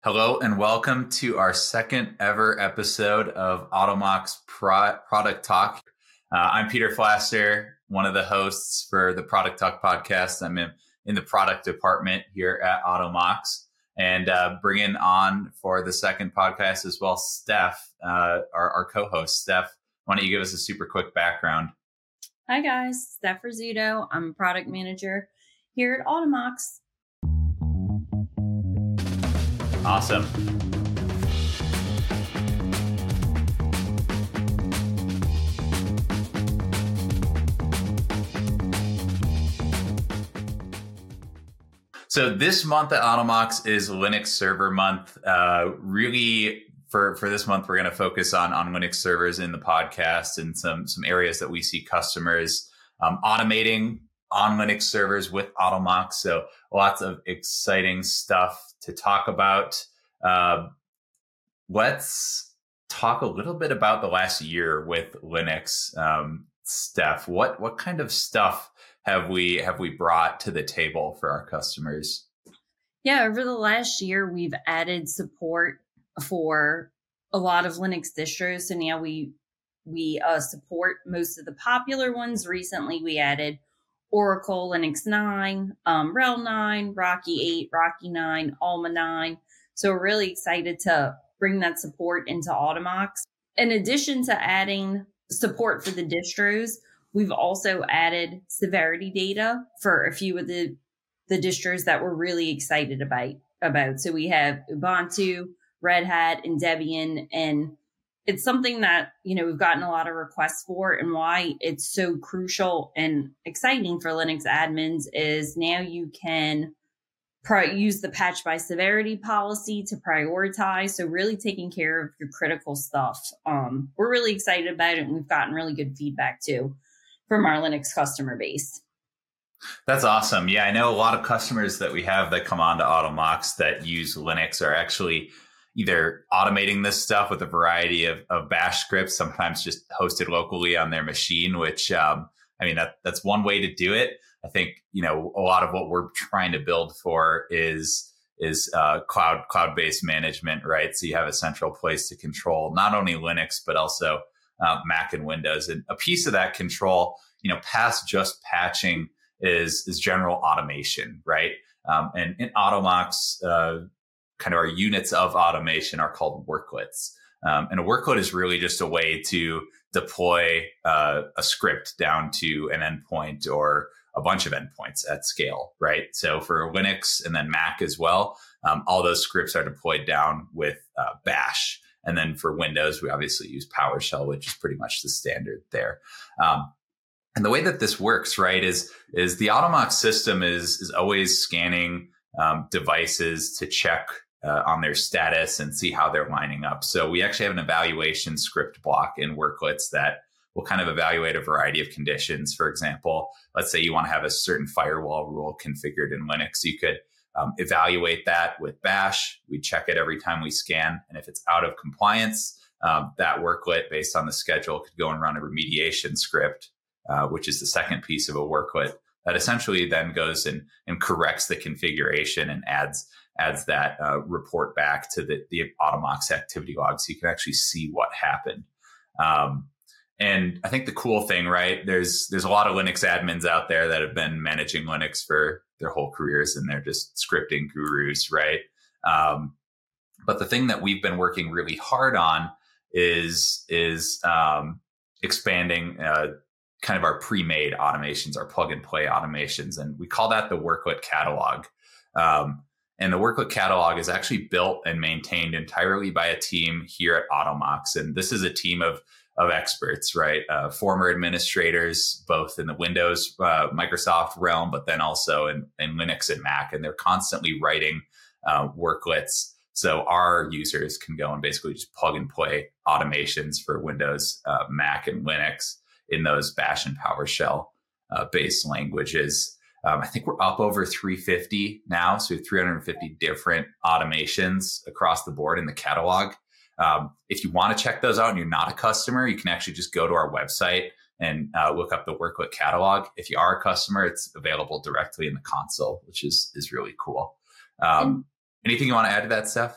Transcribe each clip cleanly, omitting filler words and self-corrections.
Hello and welcome to our second ever episode of Automox Product Talk. I'm Peter Flaster, one of the hosts for the Product Talk podcast. I'm in the product department here at Automox, and bringing on for the second podcast as well, Steph, our co-host. Steph, why don't you give us a super quick background? Hi guys, Steph Rizzuto. I'm a product manager here at Automox. Awesome. So this month at Automox is Linux Server Month. Really, for this month, we're going to focus on Linux servers in the podcast and some areas that we see customers automating on Linux servers with Automox. So lots of exciting stuff to talk about. Let's talk a little bit about the last year with Linux. Steph, what kind of stuff have we brought to the table for our customers? Yeah, over the last year, we've added support for a lot of Linux distros. So now we support most of the popular ones. Recently, we added Oracle Linux 9, RHEL 9, Rocky 8, Rocky 9, Alma 9. So we're really excited to bring that support into Automox. In addition to adding support for the distros, we've also added severity data for a few of the distros that we're really excited about. So we have Ubuntu, Red Hat, and Debian, and it's something that, we've gotten a lot of requests for, and why it's so crucial and exciting for Linux admins is now you can use the patch by severity policy to prioritize. So really taking care of your critical stuff. We're really excited about it, and we've gotten really good feedback too from our Linux customer base. That's awesome. Yeah, I know a lot of customers that we have that come on to Automox that use Linux are actually either automating this stuff with a variety of bash scripts, sometimes just hosted locally on their machine, which, that's one way to do it. I think, a lot of what we're trying to build for is cloud-based management, right? So you have a central place to control not only Linux, but also Mac and Windows. And a piece of that control, past just patching is general automation, right? And in Automox, kind of our units of automation are called worklets. And a worklet is really just a way to deploy a script down to an endpoint or a bunch of endpoints at scale, right? So for Linux and then Mac as well, all those scripts are deployed down with Bash. And then for Windows, we obviously use PowerShell, which is pretty much the standard there. And the way that this works, right, is the Automox system is always scanning devices to check on their status and see how they're lining up. So we actually have an evaluation script block in worklets that will kind of evaluate a variety of conditions. For example, let's say you want to have a certain firewall rule configured in Linux. You could evaluate that with Bash. We check it every time we scan. And if it's out of compliance, that worklet, based on the schedule, could go and run a remediation script, which is the second piece of a worklet that essentially then goes and corrects the configuration and adds that report back to the Automox activity log, so you can actually see what happened. And I think the cool thing, right, there's a lot of Linux admins out there that have been managing Linux for their whole careers, and they're just scripting gurus, right? But the thing that we've been working really hard on is expanding kind of our pre-made automations, our plug-and-play automations, and we call that the worklet catalog. And the worklet catalog is actually built and maintained entirely by a team here at Automox. And this is a team of experts, right? Former administrators, both in the Windows, Microsoft realm, but then also in Linux and Mac. And they're constantly writing worklets. So our users can go and basically just plug and play automations for Windows, Mac, and Linux in those Bash and PowerShell based languages. I think we're up over 350 now. So we have 350 different automations across the board in the catalog. If you want to check those out and you're not a customer, you can actually just go to our website and look up the worklet catalog. If you are a customer, it's available directly in the console, which is really cool. Anything you want to add to that, Steph?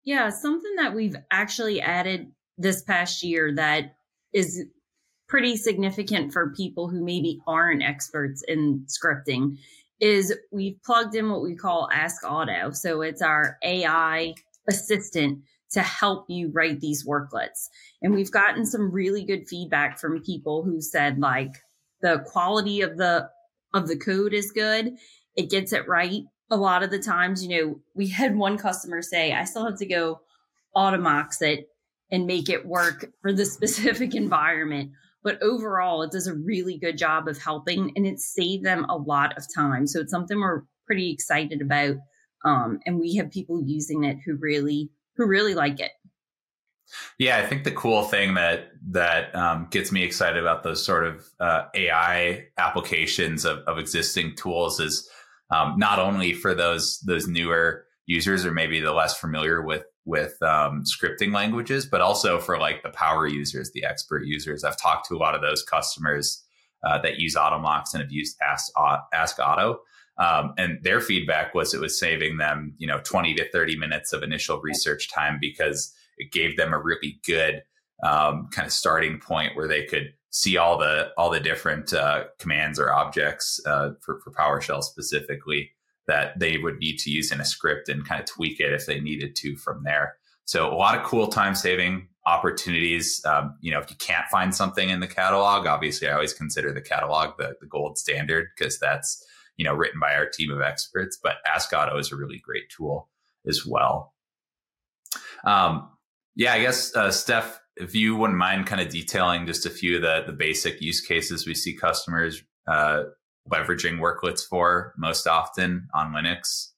Yeah, something that we've actually added this past year that is pretty significant for people who maybe aren't experts in scripting is we've plugged in what we call Ask Auto. So it's our AI assistant to help you write these worklets. And we've gotten some really good feedback from people who said like the quality of the code is good. It gets it right. A lot of the times, we had one customer say, I still have to go Automox it and make it work for the specific environment. But overall, it does a really good job of helping, and it saved them a lot of time. So it's something we're pretty excited about. And we have people using it who really like it. Yeah, I think the cool thing that gets me excited about those sort of AI applications of existing tools is not only for those newer users or maybe the less familiar with scripting languages, but also for like the power users, the expert users. I've talked to a lot of those customers that use Automox and have used Ask Auto. And their feedback was it was saving them, 20 to 30 minutes of initial research time because it gave them a really good kind of starting point where they could see all the different commands or objects for PowerShell specifically that they would need to use in a script and kind of tweak it if they needed to from there. So a lot of cool time saving opportunities. If you can't find something in the catalog, obviously I always consider the catalog the gold standard because that's, written by our team of experts, but Ask Auto is a really great tool as well. I guess, Steph, if you wouldn't mind kind of detailing just a few of the basic use cases we see customers leveraging worklets for most often on Linux.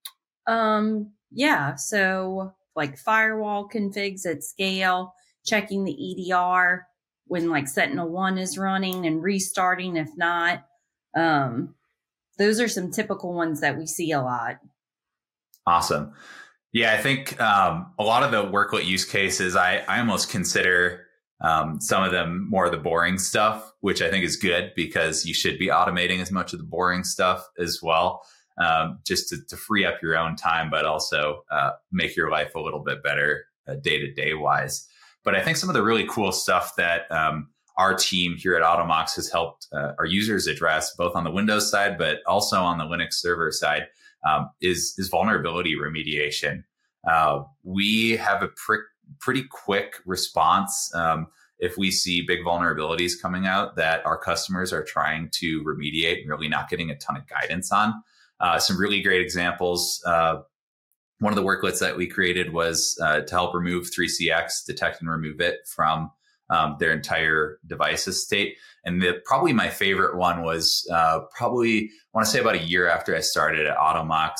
So like firewall configs at scale, checking the EDR when like Sentinel-1 is running and restarting if not. Those are some typical ones that we see a lot. Awesome. Yeah, I think a lot of the worklet use cases, I almost consider some of them more the boring stuff, which I think is good because you should be automating as much of the boring stuff as well, just to free up your own time, but also make your life a little bit better day-to-day wise. But I think some of the really cool stuff that our team here at Automox has helped our users address, both on the Windows side, but also on the Linux server side, is vulnerability remediation. We have a pretty quick response if we see big vulnerabilities coming out that our customers are trying to remediate and really not getting a ton of guidance on. Some really great examples. One of the worklets that we created was to help remove 3CX, detect and remove it from their entire device estate. And probably my favorite one was probably, I want to say about a year after I started at Automox,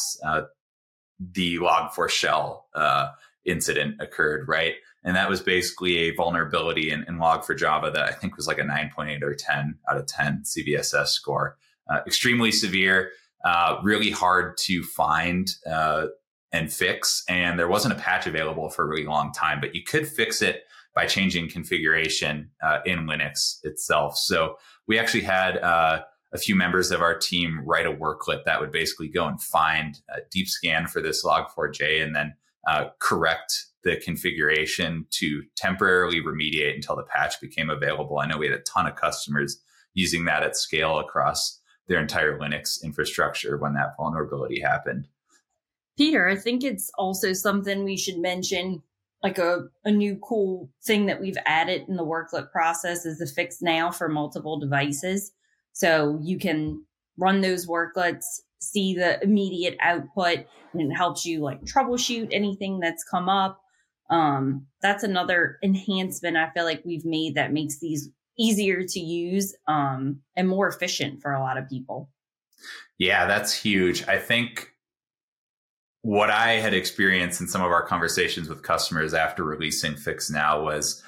the Log4Shell incident occurred, right? And that was basically a vulnerability in Log4Java that I think was like a 9.8 or 10 out of 10 CVSS score. Extremely severe, really hard to find and fix. And there wasn't a patch available for a really long time, but you could fix it by changing configuration in Linux itself. So we actually had a few members of our team write a worklet that would basically go and find a deep scan for this log4j and then correct the configuration to temporarily remediate until the patch became available. I know we had a ton of customers using that at scale across their entire Linux infrastructure when that vulnerability happened. Peter, I think it's also something we should mention, like a new cool thing that we've added in the worklet process is the fix now for multiple devices. So you can run those worklets, see the immediate output, and it helps you like troubleshoot anything that's come up. That's another enhancement I feel like we've made that makes these easier to use and more efficient for a lot of people. Yeah, that's huge. I think what I had experienced in some of our conversations with customers after releasing Fix Now was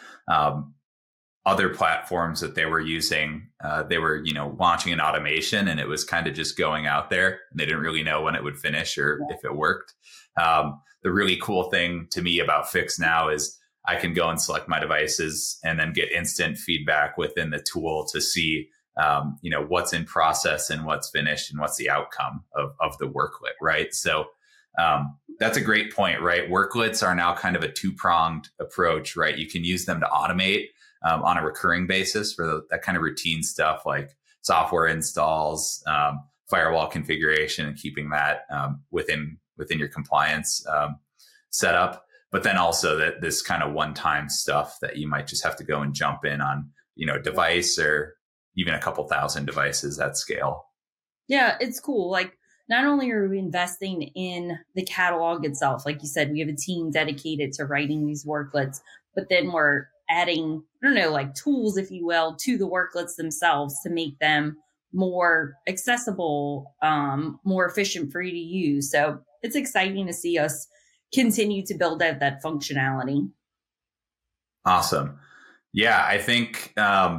other platforms that they were using. They were, launching an automation and it was kind of just going out there. They didn't really know when it would finish or if it worked. The really cool thing to me about Fix Now is I can go and select my devices and then get instant feedback within the tool to see, what's in process and what's finished and what's the outcome of the worklet, right? So That's a great point, right? Worklets are now kind of a two-pronged approach, right? You can use them to automate on a recurring basis for that kind of routine stuff like software installs, firewall configuration, and keeping that within your compliance setup. But then also that this kind of one-time stuff that you might just have to go and jump in on, a device or even a couple thousand devices at scale. Yeah, it's cool. Like, not only are we investing in the catalog itself, like you said, we have a team dedicated to writing these worklets, but then we're adding, like tools, if you will, to the worklets themselves to make them more accessible, more efficient for you to use. So it's exciting to see us continue to build out that functionality. Awesome. Yeah, I think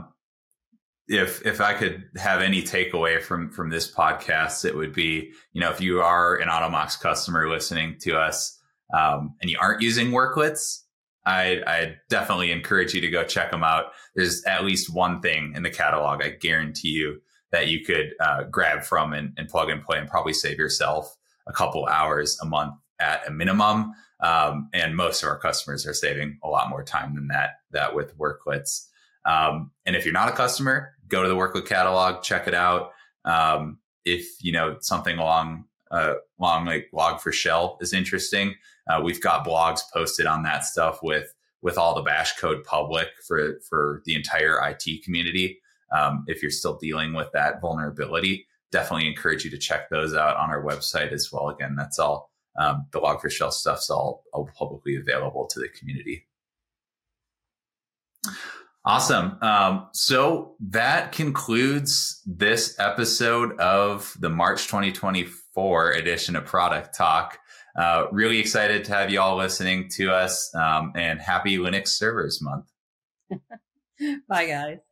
if I could have any takeaway from this podcast, it would be, if you are an Automox customer listening to us and you aren't using worklets, I definitely encourage you to go check them out. There's at least one thing in the catalog, I guarantee you, that you could grab from and plug and play and probably save yourself a couple hours a month at a minimum. And most of our customers are saving a lot more time than that with worklets. And if you're not a customer, go to the worklet catalog, check it out. If something along like Log4Shell is interesting, we've got blogs posted on that stuff with all the bash code public for the entire IT community. If you're still dealing with that vulnerability, definitely encourage you to check those out on our website as well. Again, that's all. The Log4Shell stuff's all publicly available to the community. Awesome. So that concludes this episode of the March 2024 edition of Product Talk. Really excited to have you all listening to us, and happy Linux Servers Month. Bye, guys.